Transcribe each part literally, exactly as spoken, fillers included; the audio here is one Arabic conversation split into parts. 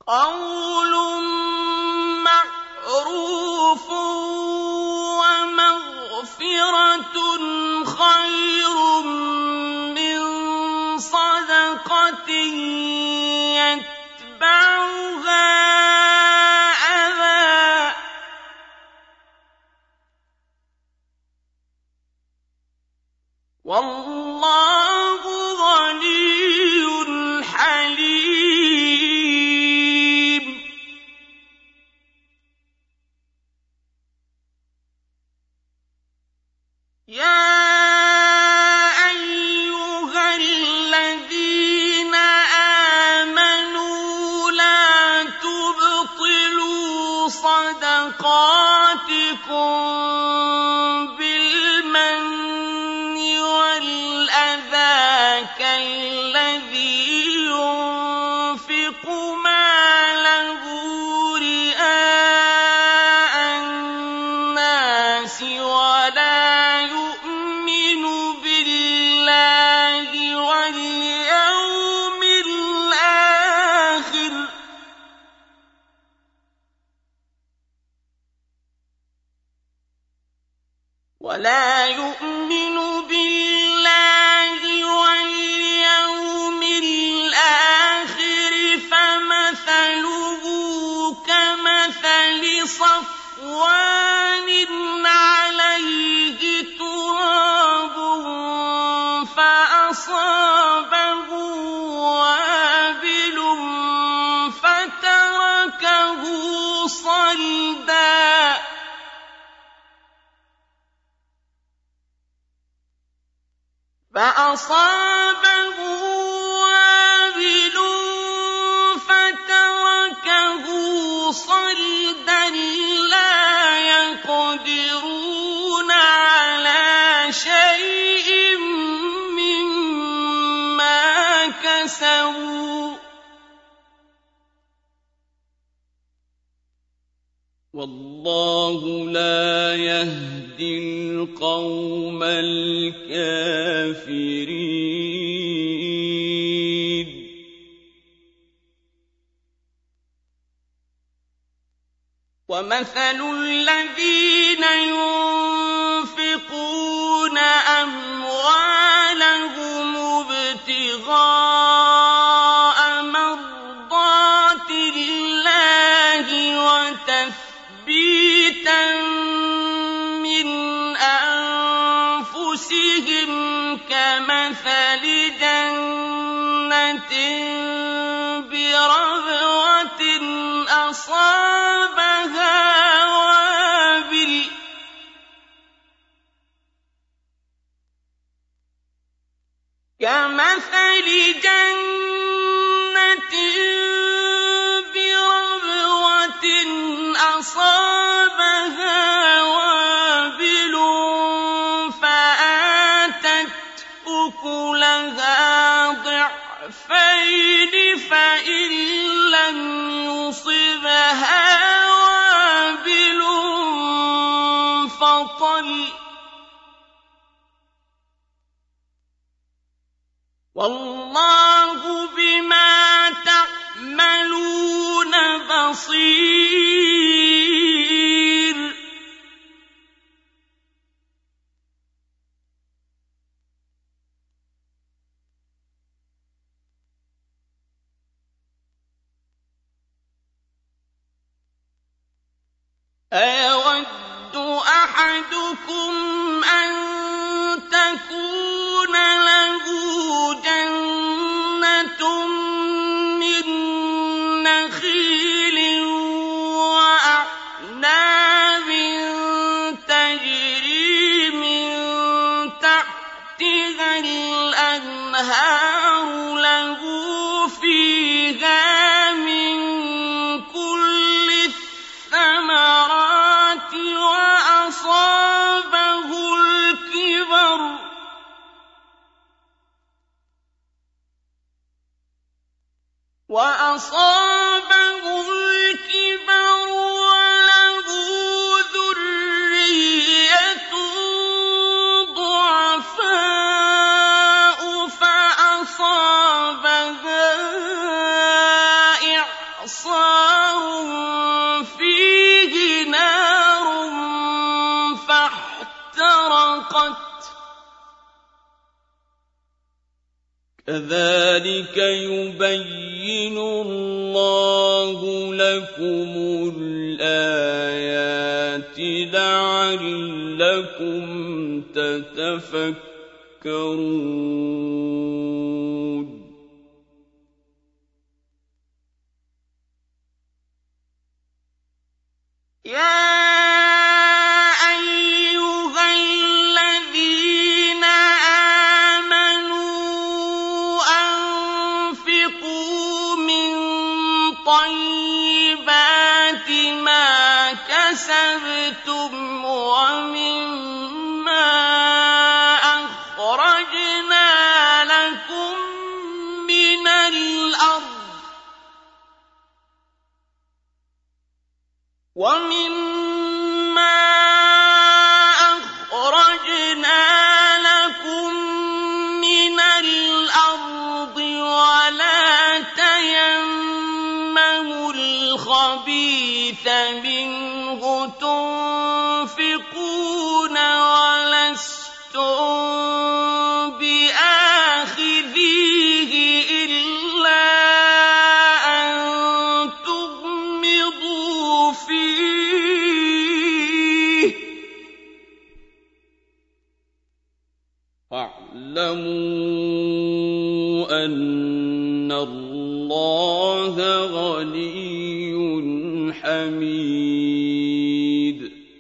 قَوْلٌ مَّعْرُوفٌ وَمَغْفِرَةٌ خَيْرٌ مِّن صَدَقَةٍ يَتْبَعُهَا أَذًى ۗ وَاللَّهُ غَنِيٌّ حَلِيمٌ. يَا أَيُّهَا الَّذِينَ آمَنُوا لَا تُبْطِلُوا صَدَقَاتِكُم بِالْمَنِّ وَالْأَذَىٰ كَالَّذِي يُنفِقُ مَالَهُ رِئَاءَ النَّاسِ وَلَا يُؤْمِنُ بِاللَّهِ وَالْيَوْمِ الْآخِرِ ۖ وَلَا يُؤْمِنُ بِاللَّهِ وَالْيَوْمِ الْآخِرِ فَمَثَلُهُ كَمَثَلِ صَفْوَانٍ عَلَيْهِ تُرَابٌ فَأَصَابَهُ وَابِلٌ فَتَرَكَهُ صَلْدًا ۖ فَأَصَابَهُ وَابِلٌ فَتَرَكَهُ صَلْدًا لَّا يَقْدِرُونَ عَلَىٰ شَيْءٍ مِّمَّا كَسَبُوا ۗ وَاللَّهُ لَا يَهْدِي الْقَوْمَ الْكَافِرِينَ. وَمَثَلُ الَّذِينَ يُنفِقُونَ أَمْوَالَهُمُ ابْتِغَاءَ مَرْضَاتِ اللَّهِ وَتَثْبِيتًا مِّنْ أَنفُسِهِمْ كَمَثَلِ جَنَّةٍ بِرَبْوَةٍ أَصَابَهَا وَابِلٌ كَمَثَلِ جَنَّةٍ بِرَبْوَةٍ أَصَابَهَا وَابِلٌ فَآتَتْ أُكُلَهَا ضِعْفَيْنِ فَإِن لَّمْ يُصِبْهَا وَابِلٌ فَطَلٌّ ۗ وَاللَّهُ بِمَا تَعْمَلُونَ بَصِيرٌ. أَيَوَدُّ أَحَدُكُمْ أَن تَكُونَ لَهُ جَنَّةٌ مِّن نَّخِيلٍ وَأَعْنَابٍ تَجْرِي مِن تَحْتِهَا الْأَنْهَارُ لَهُ فِيهَا مِن كُلِّ الثَّمَرَاتِ وَأَصَابَهُ كَذَٰلِكَ يُبَيِّنُ اللَّهُ لَكُمُ الْآيَاتِ لَعَلَّكُمْ تَتَفَكَّرُونَ. يَا كَسَبْتُمْ وَمِمَّا أَخْرَجْنَا لَكُم مِّنَ الْأَرْضِ وَمِمَّا أَخْرَجْنَا لَكُم مِّنَ الْأَرْضِ وَلَا تَيَمَّمُوا الْخَبِيثَ مِنْهُ تُنفِقُونَ وَلَسْتُم بِآخِذِيهِ إِلَّا أَن تُغْمِضُوا فِيهِ ۚ وَاعْلَمُوا أَنَّ اللَّهَ غَنِيٌّ حَمِيدٌ.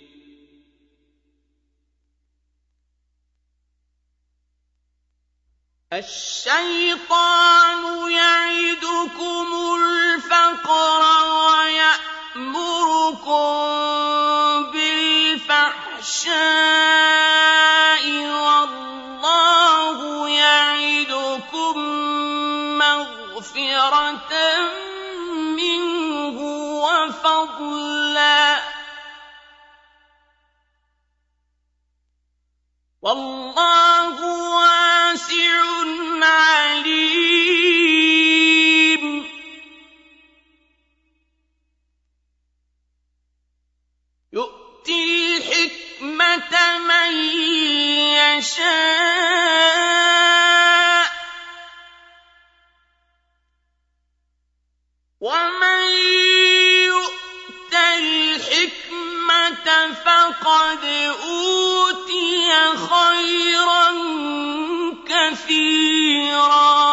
الشَّيْطَانُ يَعِدُكُمُ الْفَقْرَ وَيَأْمُرُكُم بِالْفَحْشَاءِ وَاللَّهُ يَعِدُكُم مَّغْفِرَةً مِّنْهُ وَفَضْلًا ۗ وَاللَّهُ وَاسِعٌ عَلِيمٌ. يُؤْتِي الْحِكْمَةَ مَن يَشَاءُ ۚ وَمَن يُؤْتَ الْحِكْمَةَ فَقَدْ أُوتِيَ خَيْرًا كَثِيرًا.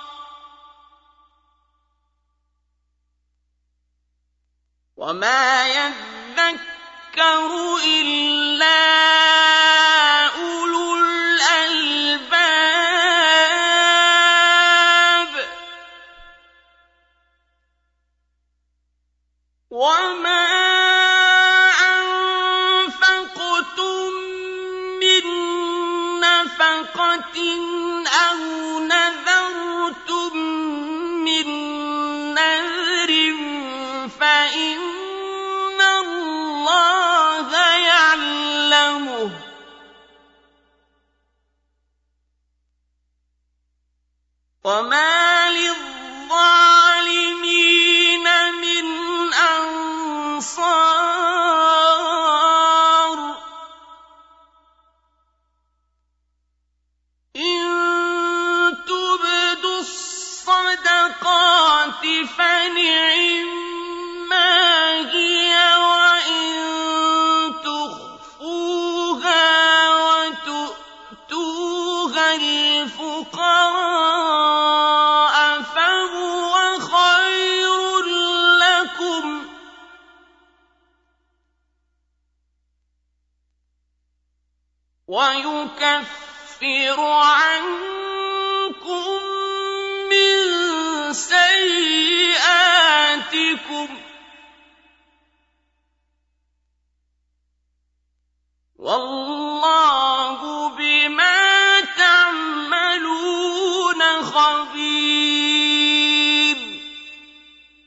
وَمَا يَذَّكَّرُ إِلَّا أُولُو الْأَلْبَابِ. وَمَا أَنفَقْتُم مِّن نَّفَقَةٍ أَوْ نَذَرْتُم مِّن نَّذْرٍ فَإِنَّ اللَّهَ يَعْلَمُهُ ۗ وَمَا لِلظَّالِمِينَ مِنْ أَنصَارٍ. إِن تُبْدُوا الصَّدَقَاتِ فَنِعِمَّا هِيَ، وَإِن تُخْفُوهَا وَتُؤْتُوهَا الْفُقَرَاءَ فَهُوَ خَيْرٌ لَّكُمْ ۚ وَيُكَفِّرُ عَنكُم مِّن سَيِّئَاتِكُمْ ۗ وَاللَّهُ